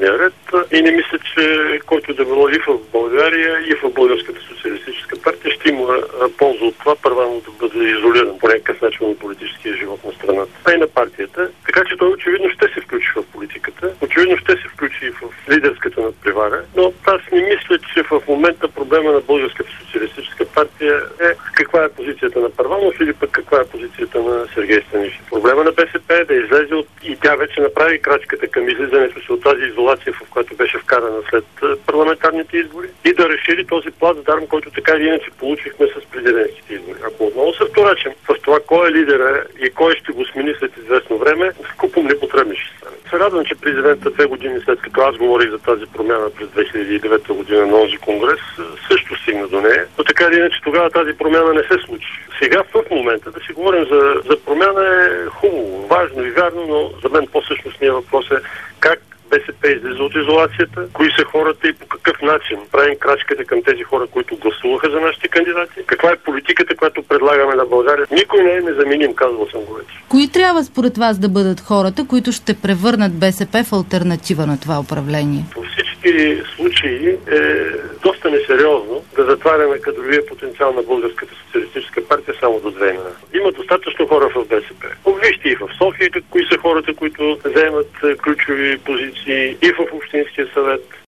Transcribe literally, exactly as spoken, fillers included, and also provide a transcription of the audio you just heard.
дневния ред и не мисля, че който да било и в България, и в Българската социалистическа партия ще има полза от това Първанов да бъде изолиран по някакъв начин от политическия живот на страната, а и на партията. Така че той очевидно ще се включи в политиката, очевидно ще се включи и в лидерската надпревара, но аз не мисля, че в момента проблема на Българската социалистическа партия е каква е позицията на Първанов или пък каква е позицията на Сергей Станишев. Проблема на БСП е да излезе от... и тя вече направи крачката към излизането си от тази изолация, в която беше вкарана след парламентарните избори, и да разшири този плацдарм, който така или иначе получихме с президентските избори. Ако отново се вторачим в това кой е лидера и кой ще го смени след известно време, купом непотребни ще стане. Се радвам, че президента две години след като аз говорих за тази промяна през две хиляди и девета година на този конгрес, също стигна до нея. Но така или иначе тогава тази промяна не се случи. Сега в момента да си говорим за, за промяна е хубаво, важно и вярно, но за мен по-същностният въпрос е как БСП излиза от изолацията, кои са хората и по какъв начин правим крачката към тези хора, които гласуваха за нашите кандидати, каква е политиката, която предлагаме на България. Никой не е незаменим, казвал съм го вече. Кои трябва според вас да бъдат хората, които ще превърнат БСП в алтернатива на това управление? По всички случаи е доста несериозно да затваряме кадровия потенциал на Българската социалистическа партия само до две имена. Има достатъчно хора в БСП. Вижте и в София кои са хората, които заемат ключови позиции и в Общинския съвет,